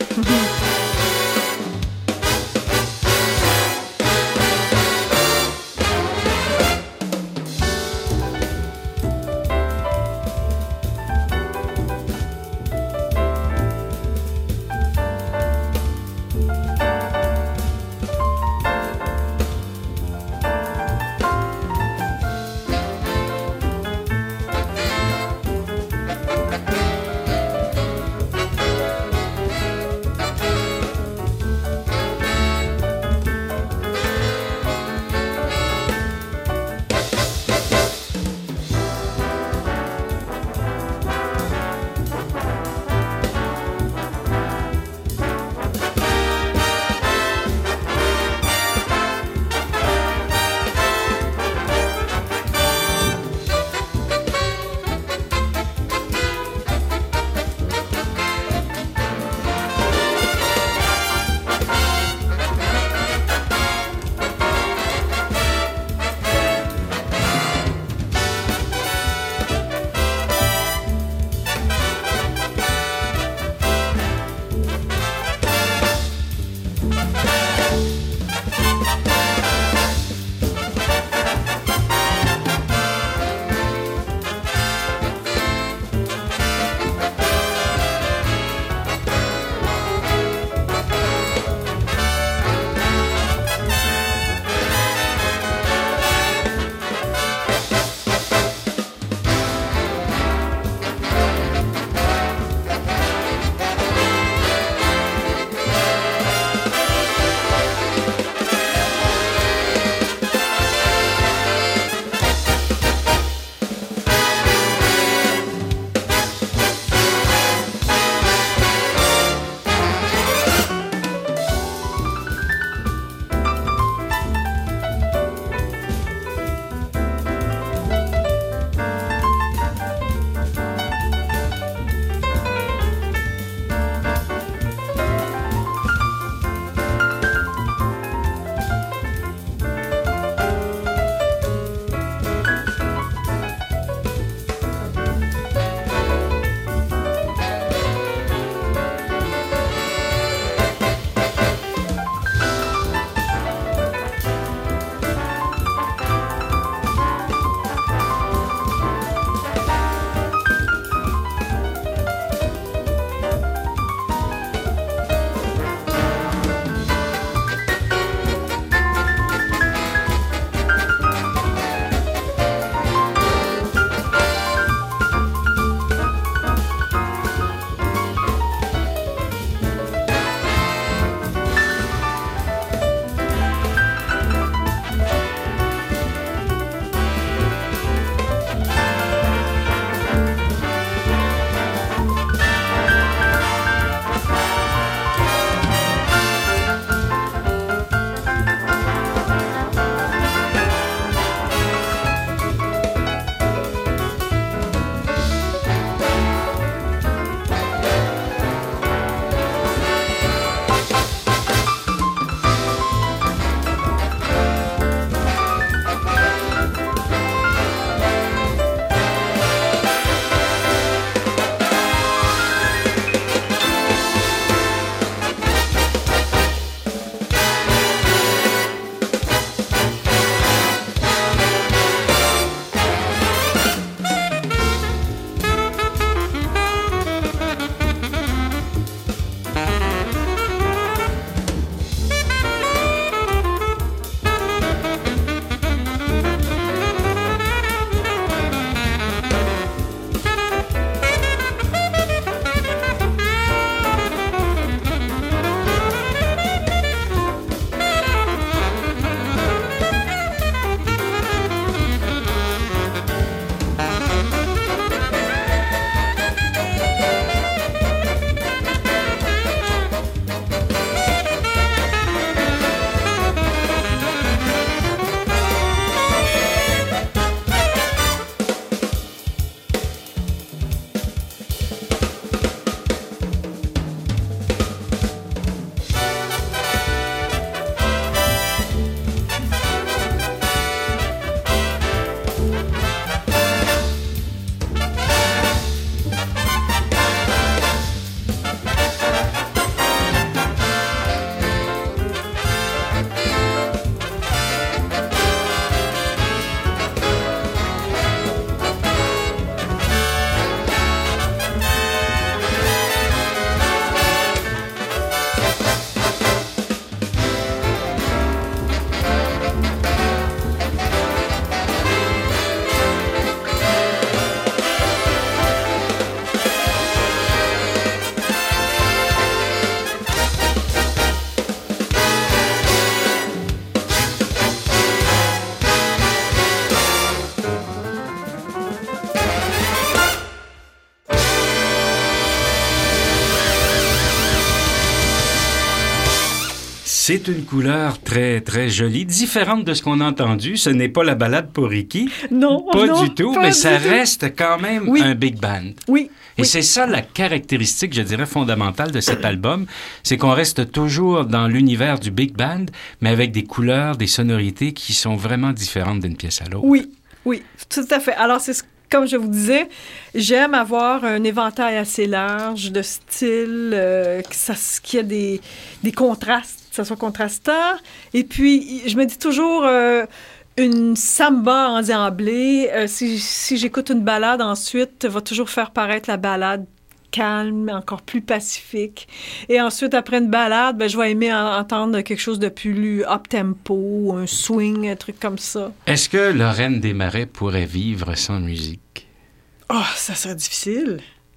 A: C'est une couleur très, très jolie, différente de ce qu'on a entendu. Ce n'est pas la ballade pour Ricky.
B: Non,
A: Pas
B: non,
A: du tout,
B: pas
A: mais
B: du
A: ça
B: tout.
A: reste quand même
B: Oui.
A: un big band.
B: Oui.
A: Et
B: oui.
A: c'est ça la caractéristique, je dirais, fondamentale de cet album, c'est qu'on reste toujours dans l'univers du big band, mais avec des couleurs, des sonorités qui sont vraiment différentes d'une pièce à l'autre.
B: Oui, oui, tout à fait. Alors, c'est ce comme je vous disais, j'aime avoir un éventail assez large de styles, euh, que ça, qu'il y ait des, des contrastes, que ça soit contrastant. Et puis, je me dis toujours, euh, une samba endiablée, euh, si, si j'écoute une ballade ensuite, va toujours faire paraître la ballade calme, encore plus pacifique. Et ensuite, après une ballade, ben, je vais aimer en- entendre quelque chose de plus up-tempo, un swing, un truc comme ça.
A: Est-ce que Lorraine Desmarais pourrait vivre sans musique?
B: Oh, ça serait difficile.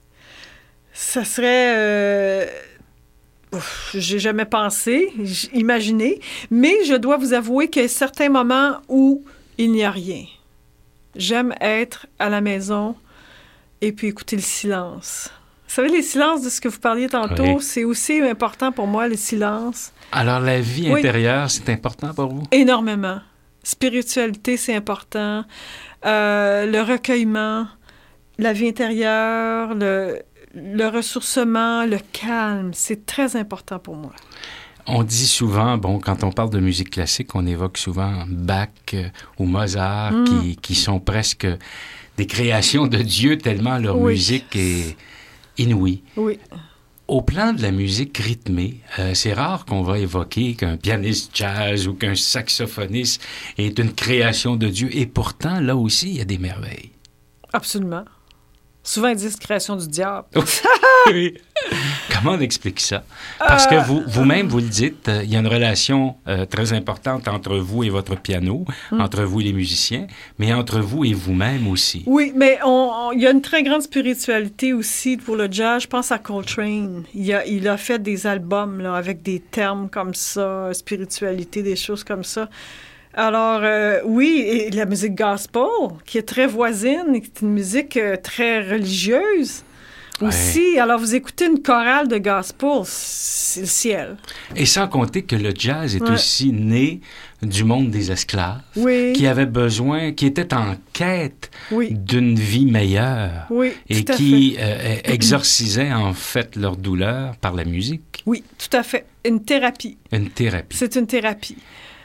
B: Ça serait... Euh... Ouf, j'ai jamais pensé, j- imaginé, mais je dois vous avouer qu'il y a certains moments où il n'y a rien. J'aime être à la maison et puis écouter le silence. Vous savez, les silences de ce que vous parliez tantôt,
A: Oui.
B: c'est aussi important pour moi, les silences.
A: Alors, la vie
B: Oui.
A: intérieure, c'est important pour vous?
B: Énormément. Spiritualité, c'est important. Euh, le recueillement, la vie intérieure, le, le ressourcement, le calme, c'est très important pour moi.
A: On dit souvent, bon, quand on parle de musique classique, on évoque souvent Bach euh, ou Mozart,
B: Mm.
A: qui, qui sont presque des créations de Dieu, tellement leur
B: Oui.
A: musique est inouïe.
B: Oui.
A: Au plan de la musique rythmée, euh, c'est rare qu'on va évoquer qu'un pianiste jazz ou qu'un saxophoniste est une création de Dieu. Et pourtant, là aussi, il y a des merveilles.
B: Absolument. Souvent, ils disent création du diable.
A: Oui. Comment on explique ça? Parce que vous, vous-même, vous le dites, euh, il y a une relation euh, très importante entre vous et votre piano,
B: Mm.
A: entre vous et les musiciens, mais entre vous et vous-même aussi.
B: Oui, mais on- on- il y a une très grande spiritualité aussi pour le jazz. Je pense à Coltrane. Il a, il a fait des albums là, avec des termes comme ça, spiritualité, des choses comme ça. Alors, euh, oui, et la musique gospel, qui est très voisine, et qui est une musique euh, très religieuse
A: Ouais.
B: aussi. Alors, vous écoutez une chorale de gospel, c'est le ciel.
A: Et sans compter que le jazz est
B: Ouais.
A: aussi né du monde des esclaves,
B: Oui,
A: qui avaient besoin, qui étaient en quête
B: oui,
A: d'une vie meilleure
B: oui,
A: et
B: tout à
A: qui euh, exorcisaient en fait leur douleur par la musique.
B: Oui, tout à fait. Une thérapie.
A: Une thérapie.
B: C'est une thérapie.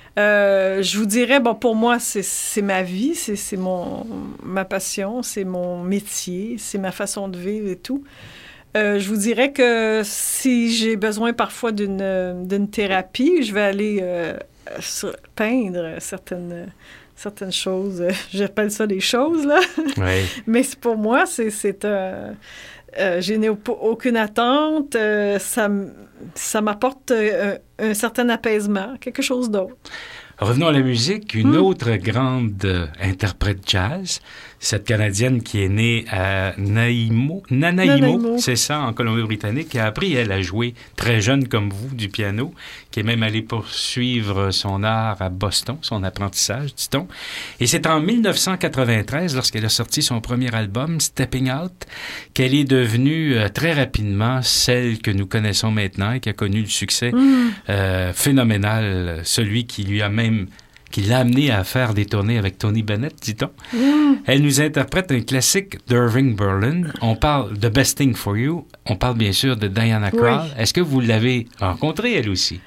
B: Euh, je vous dirais, bon, pour moi, c'est, c'est ma vie, c'est, c'est mon, ma passion, c'est mon métier, c'est ma façon de vivre et tout. Euh, je vous dirais que si j'ai besoin parfois d'une, euh, d'une thérapie, je vais aller euh, sur- peindre certaines, certaines choses. J'appelle ça des choses, là.
A: Oui.
B: Mais c'est- pour moi, c'est, c'est un... Euh, je n'ai au- aucune attente. euh, ça, m- ça m'apporte euh, un, un certain apaisement, quelque chose d'autre.
A: Revenons à la musique. Une
B: Mm.
A: autre grande euh, interprète jazz, cette Canadienne qui est née à Naimo, Nanaimo,
B: Nanaimo.
A: c'est ça, en Colombie-Britannique, qui a appris, elle, à jouer très jeune comme vous du piano, qui est même allée poursuivre son art à Boston, son apprentissage, dit-on. Et c'est en dix-neuf cent quatre-vingt-treize, lorsqu'elle a sorti son premier album, Stepping Out, qu'elle est devenue euh, très rapidement celle que nous connaissons maintenant et qui a connu le succès
B: Mm.
A: euh, phénoménal, celui qui lui a même qui l'a amené à faire des tournées avec Tony Bennett, dit-on.
B: Mm.
A: Elle nous interprète un classique d'Irving Berlin. On parle de Best Thing for You. On parle bien sûr de Diana Krall.
B: Oui.
A: Est-ce que vous l'avez rencontrée, elle aussi?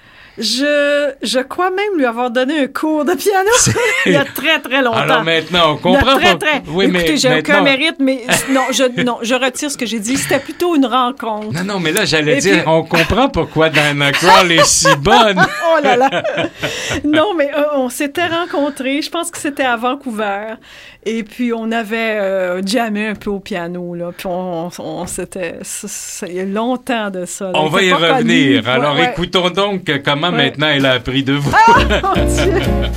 B: Je, je crois même lui avoir donné un cours de piano il y a très, très longtemps.
A: Alors maintenant, on
B: Il y a
A: comprend
B: très,
A: pas-
B: très.
A: Oui,
B: Écoutez,
A: mais
B: j'ai aucun
A: maintenant-
B: mérite, mais non je, non, je retire ce que j'ai dit. C'était plutôt une rencontre.
A: Non, non, mais là, j'allais
B: Et
A: dire,
B: puis-
A: on comprend pourquoi Diana Krall est si bonne.
B: Oh là là! Non, mais euh, on s'était rencontrés, je pense que c'était à Vancouver. Et puis, on avait euh, jammé un peu au piano, là. Puis, on, on, on s'était... ça- ça- Il y a longtemps de ça. là.
A: On
B: On
A: va
B: était
A: y
B: pas
A: revenir.
B: connus.
A: Alors,
B: Ouais, ouais.
A: écoutons donc comment
B: Ouais.
A: maintenant elle a appris de vous.
B: Mon Dieu!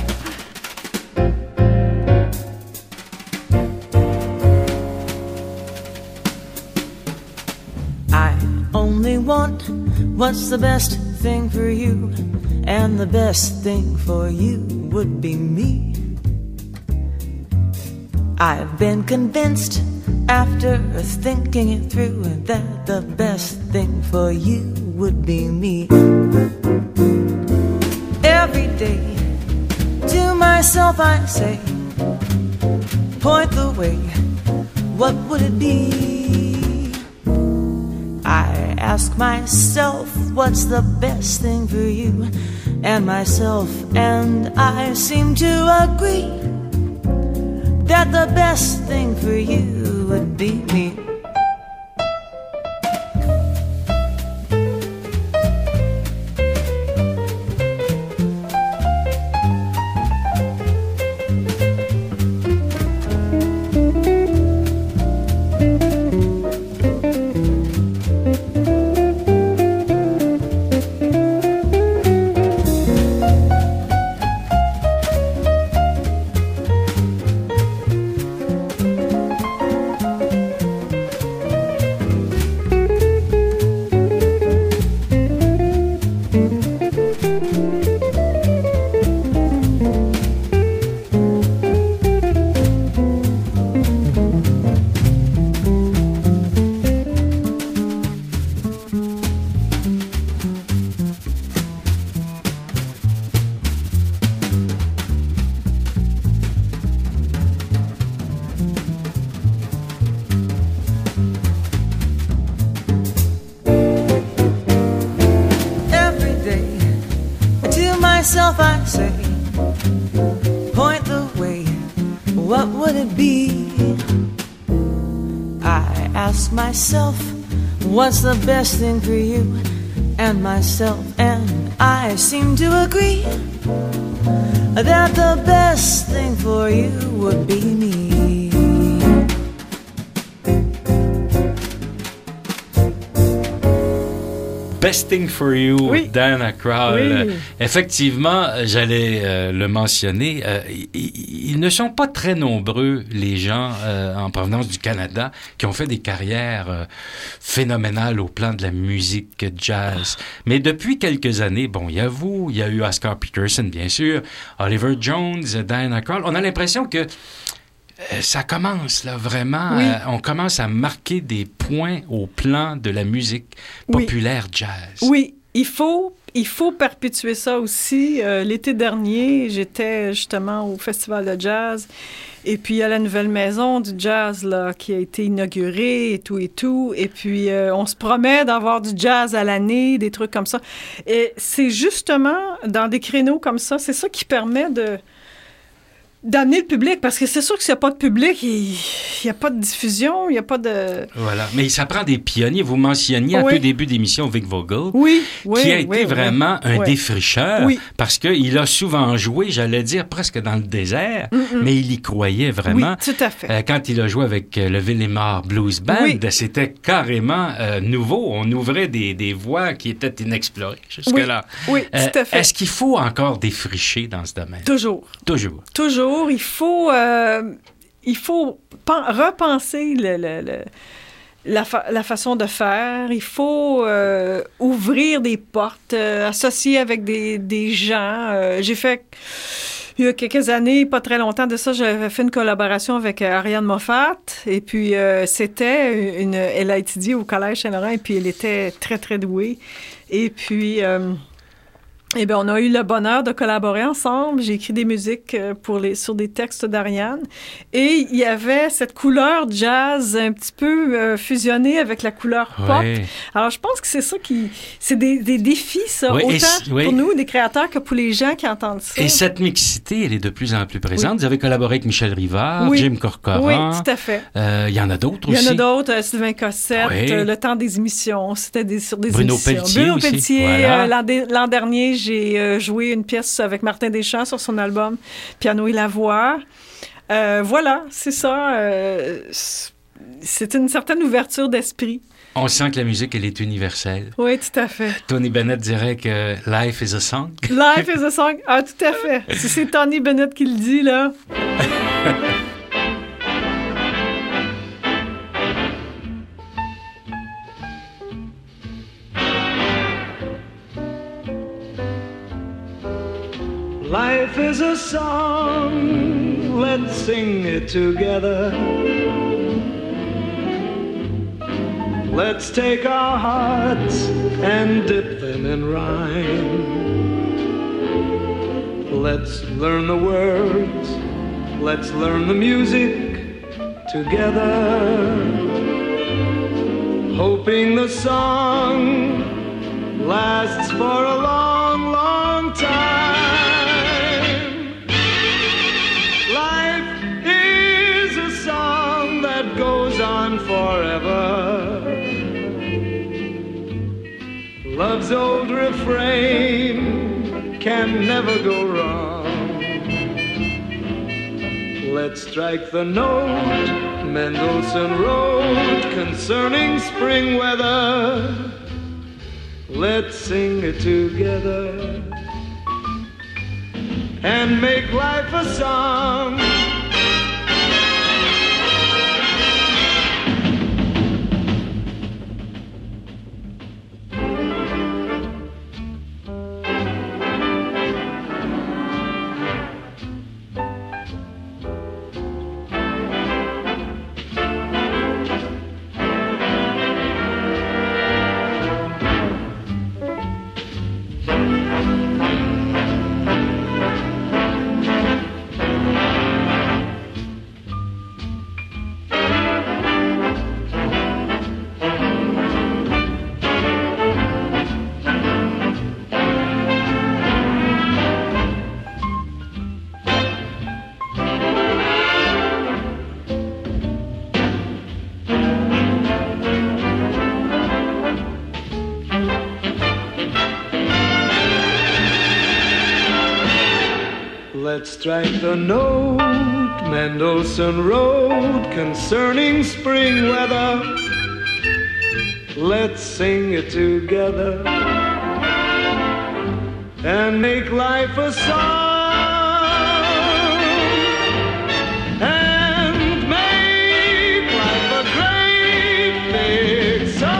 D: I only want what's the best thing for you, and the best thing for you would be me. I've been convinced after thinking it through that the best thing for you would be me. day to myself I say, point the way, what would it be? I ask myself, what's the best thing for you and myself, and I seem to agree that the best thing for you would be me. Myself I say, point the way, what would it be? I ask myself, what's the best thing for you and myself, and I seem to agree that the best thing for you would be me.
A: Best Thing for You,
B: oui.
A: Diana Krall.
B: Oui.
A: Effectivement, j'allais euh, le mentionner, euh, ils, ils ne sont pas très nombreux, les gens euh, en provenance du Canada, qui ont fait des carrières euh, phénoménales au plan de la musique jazz. Mais depuis quelques années, bon, il y a vous, il y a eu Oscar Peterson, bien sûr, Oliver Jones, Diana Krall. On a l'impression que Euh, ça commence, là, vraiment.
B: Oui.
A: Euh, on commence à marquer des points au plan de la musique populaire oui. jazz.
B: Oui, il faut, il faut perpétuer ça aussi. Euh, l'été dernier, j'étais justement au Festival de jazz. Et puis, il y a la nouvelle maison du jazz là, qui a été inaugurée et tout et tout. Et puis, euh, on se promet d'avoir du jazz à l'année, des trucs comme ça. Et c'est justement dans des créneaux comme ça, c'est ça qui permet de... d'amener le public, parce que c'est sûr que s'il n'y a pas de public, il n'y a pas de diffusion, il n'y a pas de...
A: Voilà, mais ça prend des pionniers. Vous mentionniez oui. en tout début d'émission Vic Vogel,
B: oui, oui,
A: qui a été
B: oui,
A: vraiment
B: oui.
A: un
B: oui.
A: défricheur, oui. parce qu'il a souvent joué, j'allais dire, presque dans le désert, Mm-mm. mais il y croyait vraiment.
B: Oui, tout à fait.
A: Euh, quand il a joué avec le Villemar Blues Band, oui. c'était carrément euh, nouveau. On ouvrait des, des voies qui étaient inexplorées jusque-là.
B: Oui, oui
A: euh,
B: tout à fait.
A: Est-ce qu'il faut encore défricher dans ce domaine?
B: Toujours.
A: Toujours.
B: Toujours. Il faut, euh, il faut pen- repenser le, le, le, la, fa- la façon de faire. Il faut euh, ouvrir des portes, euh, associer avec des, des gens. Euh, j'ai fait, il y a quelques années, pas très longtemps de ça, j'avais fait une collaboration avec euh, Ariane Moffat. Et puis, euh, c'était une... Elle a étudié au Collège Saint-Laurent et puis elle était très, très douée. Et puis... Euh, Eh bien, on a eu le bonheur de collaborer ensemble. J'ai écrit des musiques pour les, sur des textes d'Ariane. Et il y avait cette couleur jazz un petit peu euh, fusionnée avec la couleur pop.
A: Oui.
B: Alors, je pense que c'est ça qui... C'est des, des défis, ça,
A: oui,
B: autant
A: c- oui.
B: pour nous, des créateurs, que pour les gens qui entendent ça.
A: Et cette mixité, elle est de plus en plus présente. Oui. Vous avez collaboré avec Michel Rivard,
B: oui.
A: Jim Corcoran.
B: Oui, tout à fait.
A: Il euh, y en a d'autres
B: aussi. Il
A: aussi.
B: y en a d'autres. Euh, Sylvain Cossette,
A: oui.
B: euh, Le temps des émissions. C'était des, sur des
A: Bruno
B: émissions.
A: Pelletier
B: Bruno
A: aussi.
B: Pelletier.
A: Voilà.
B: Euh, l'an, de, l'an dernier, j'ai euh, joué une pièce avec Martin Deschamps sur son album Piano et la voix. Euh, voilà, c'est ça. Euh, c'est une certaine ouverture d'esprit.
A: On sent que la musique, elle est universelle.
B: Oui, tout à fait.
A: Tony Bennett dirait que life is a song.
B: Life is a song. Ah, tout à fait. Si c'est Tony Bennett qui le dit, là.
E: Life is a song, let's sing it together. Let's take our hearts and dip them in rhyme. Let's learn the words, let's learn the music together. Hoping the song lasts for a long, long time. Life is a song that goes on forever. Love's old refrain can never go wrong. Let's strike the note Mendelssohn wrote concerning spring weather. Let's sing it together and make life a song. Let's strike the note Mendelssohn wrote concerning spring weather. Let's sing it together and make life a song, and make life a great big song.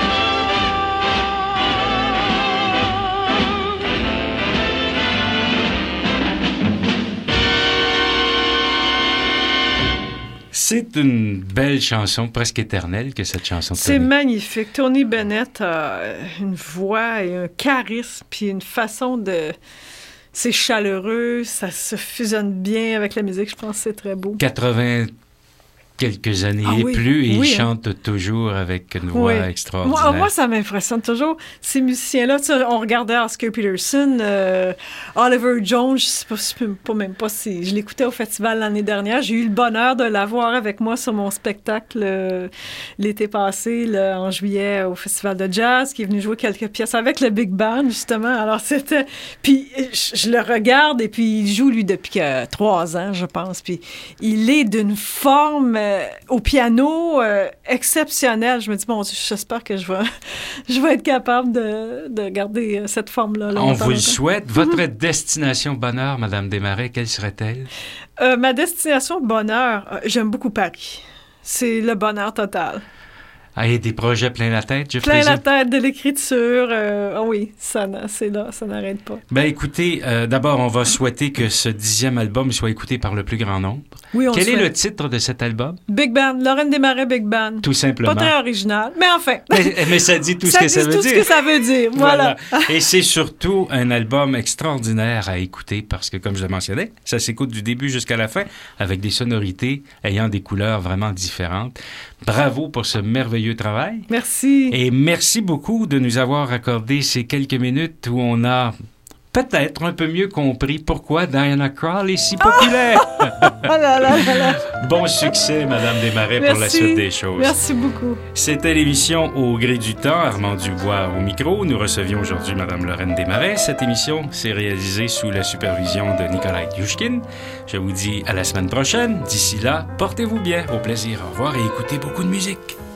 A: C'est une belle chanson, presque éternelle, que cette chanson de
B: C'est
A: Tony.
B: magnifique. Tony Bennett a une voix et un charisme, puis une façon de... C'est chaleureux, ça se fusionne bien avec la musique. Je pense que c'est très beau.
A: quatre-vingts quelques années
B: Ah
A: et
B: oui,
A: plus, et
B: oui,
A: il
B: hein.
A: chante toujours avec une voix
B: Oui.
A: extraordinaire.
B: Moi, moi, ça m'impressionne toujours. Ces musiciens-là, tu sais, on regardait Oscar Peterson, euh, Oliver Jones, je sais pas, je sais pas même pas si... Je l'écoutais au festival l'année dernière. J'ai eu le bonheur de l'avoir avec moi sur mon spectacle euh, l'été passé, là, en juillet, au festival de jazz, qui est venu jouer quelques pièces avec le Big Band, justement. Alors, c'était... Puis, je, je le regarde, et puis il joue, lui, depuis euh, trois ans, je pense. Puis, il est d'une forme... Euh, au piano, euh, exceptionnel. Je me dis, bon, j'espère que je vais, je vais être capable de, de garder cette forme-là.
A: On vous le souhaite. Votre destination bonheur, Madame Desmarais, quelle serait-elle?
B: Euh, ma destination bonheur, euh, j'aime beaucoup Paris. C'est le bonheur total.
A: Ah, il y a des projets plein la tête, je
B: Plein
A: présume.
B: la tête, de l'écriture. Euh, oh oui, ça, c'est là, ça n'arrête pas.
A: Ben écoutez, euh, d'abord, on va souhaiter que ce dixième album soit écouté par le plus grand nombre.
B: Oui, on
A: Quel
B: le
A: est
B: souhaite.
A: le titre de cet album?
B: Big Band, Lorraine Desmarais Big Band.
A: Tout simplement.
B: Pas très original, mais enfin.
A: Mais, mais ça dit tout
B: ça
A: ce que
B: dit
A: ça veut
B: tout
A: dire.
B: ce que ça veut dire, voilà.
A: Voilà. Et c'est surtout un album extraordinaire à écouter parce que, comme je le mentionnais, ça s'écoute du début jusqu'à la fin avec des sonorités ayant des couleurs vraiment différentes. Bravo pour ce merveilleux travail.
B: Merci.
A: Et merci beaucoup de nous avoir accordé ces quelques minutes où on a peut-être un peu mieux compris pourquoi Diana Krall est si populaire.
B: Oh là là là là.
A: Bon succès, Madame Desmarais, pour la suite des choses.
B: Merci beaucoup.
A: C'était l'émission Au gré du temps, Armand Dubois au micro. Nous recevions aujourd'hui Madame Lorraine Desmarais. Cette émission s'est réalisée sous la supervision de Nikolai Yushkin. Je vous dis à la semaine prochaine. D'ici là, portez-vous bien. Au plaisir. Au revoir et écoutez beaucoup de musique.